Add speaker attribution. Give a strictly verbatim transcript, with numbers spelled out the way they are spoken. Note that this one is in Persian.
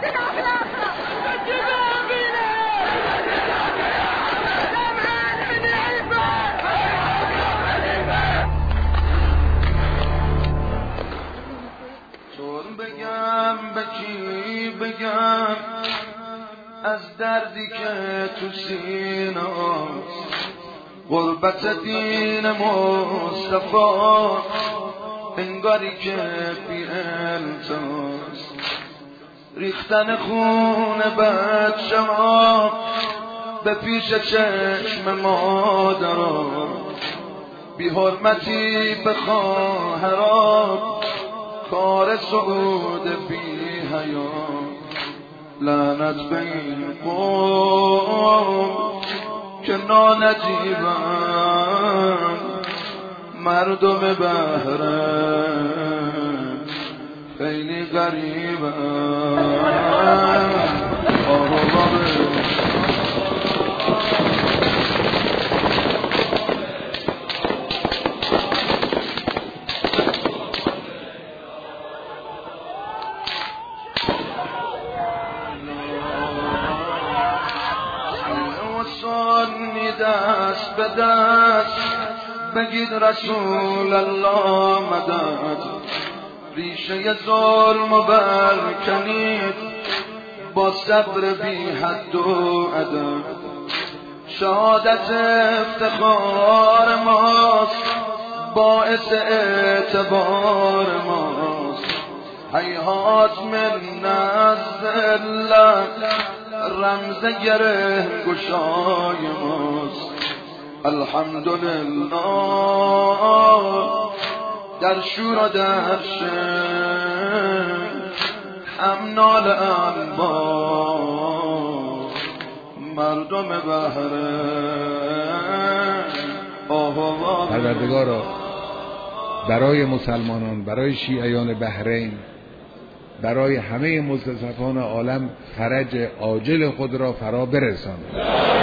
Speaker 1: از دردی که تو سیناست غربت دین مصطفی انگاری که بی التماس ریختن خون بچه ها به پیش چشم مادران بی حرمتی به خواهران کار سعود بی حیا لعنت به این قوم که نانجیبن مردم بحرین خیلی غریبن دست به دست بگید رسول الله مدد ریشه ظلم و برکنید با صبر بی حد و عدد شهادت افتخار ماست باعث اعتبار ماست هیهات من نزد الله رمز گره گشای ماست الحمدلله در شور و در شن هم ناله انبار مردم بحرین.
Speaker 2: پروردگارا برای مسلمانان، برای شیعیان بحرین، برای همه مستضعفان عالم فرج عاجل خود را فرا برسان.